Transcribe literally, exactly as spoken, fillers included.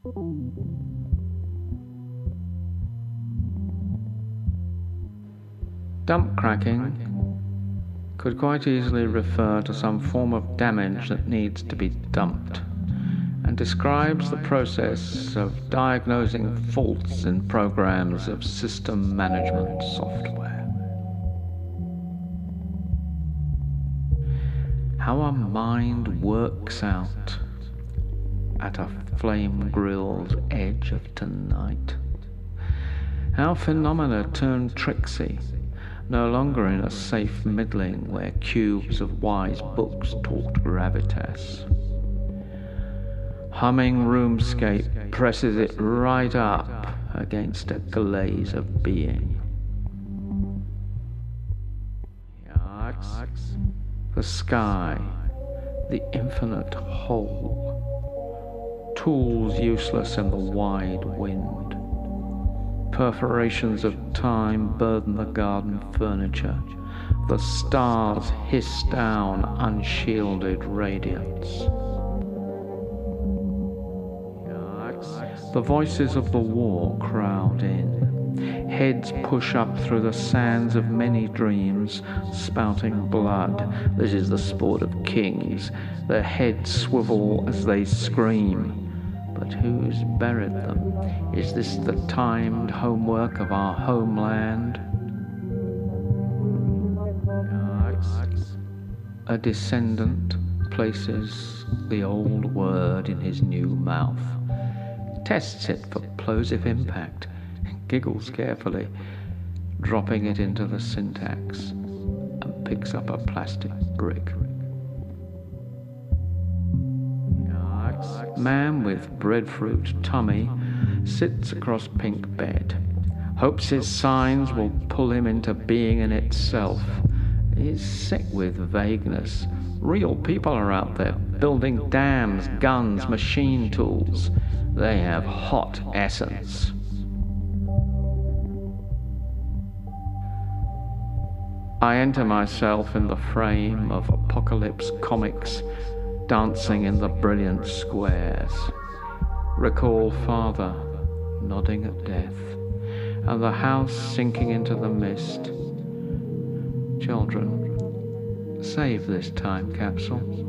Dump cracking could quite easily refer to some form of damage that needs to be dumped, and describes the process of diagnosing faults in programs of system management software. How a mind works out at a flame-grilled edge of tonight. How phenomena turn tricksy, no longer in a safe middling where cubes of wise books taught gravitas. Humming roomscape presses it right up against a glaze of being. The sky, the infinite whole, tools useless in the wide wind. Perforations of time burden the garden furniture. The stars hiss down unshielded radiance. The voices of the war crowd in. Heads push up through the sands of many dreams, spouting blood. This is the sport of kings. Their heads swivel as they scream. But who's buried them? Is this the timed homework of our homeland? A descendant places the old word in his new mouth, tests it for plosive impact, giggles carefully, dropping it into the syntax, and picks up a plastic brick. Man with breadfruit tummy sits across pink bed, hopes his signs will pull him into being in itself. He's sick with vagueness. Real people are out there building dams, guns, machine tools. They have hot essence. I enter myself in the frame of apocalypse comics, dancing in the brilliant squares. Recall father nodding at death, and the house sinking into the mist. Children, save this time capsule.